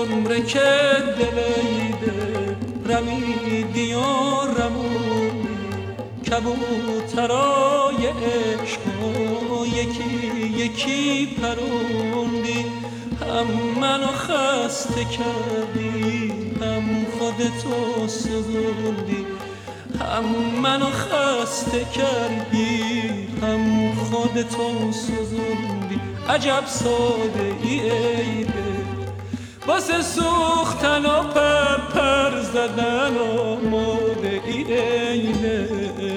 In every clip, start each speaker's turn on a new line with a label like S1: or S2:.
S1: عمر که دلیده رمیدی و رموندی کبوترای عشق یکی یکی پروندی هم منو خسته کردی هم خودتو سوزوندی هم منو خسته کردی هم خودتو سوزوندی عجب ساده ای عیبه واسه سوختن و پر زدن و موده ای عیبه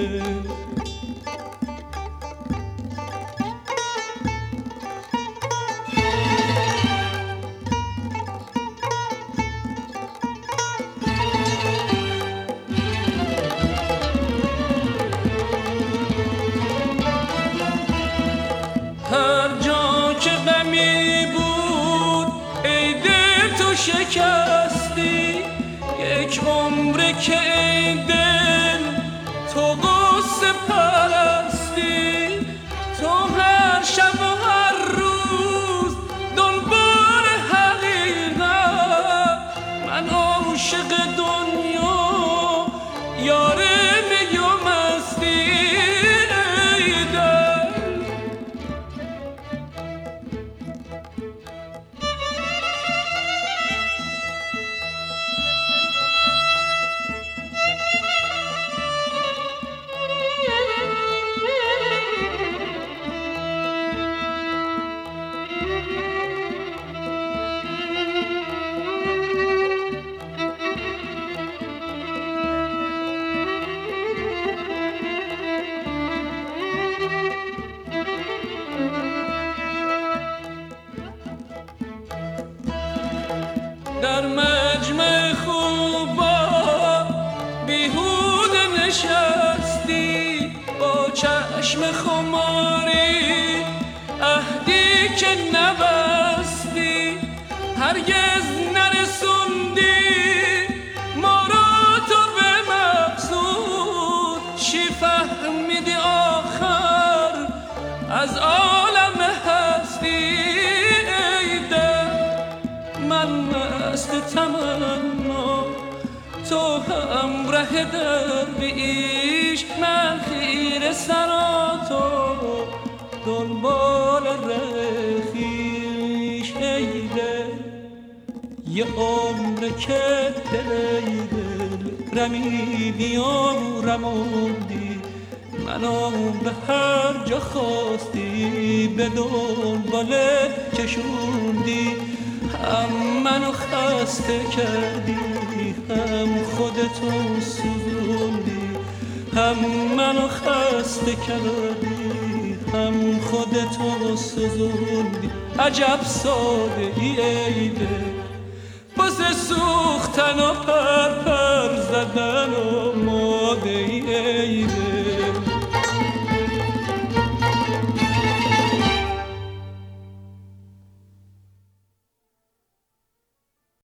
S1: هر جا که غمی بود ای دل تو شکستی یک عمره که ای دل تو غصه پرستی تو هر شب و هر روز دنبال حقیقت من عاشق دنیا یار می و مستی در مجمع خوبا بیهوده نشستی با چشم خماری عهدی که نبستی هرگز نرسوندی ما را تو به مقصود چی فهمیدی آخر از عالم هستی من مست تمنا تو همراه درویش من خیره سرا تو دنبال رخیش ای دل یه عمر که دل رمیدی و رموندی منو به هر جا خواستی به دنبالت کشوندی هم منو خسته کردی هم خودتو سوزوندی هم منو خسته کردی هم خودتو سوزوندی عجب ساده ای عیبه واسه سوختن و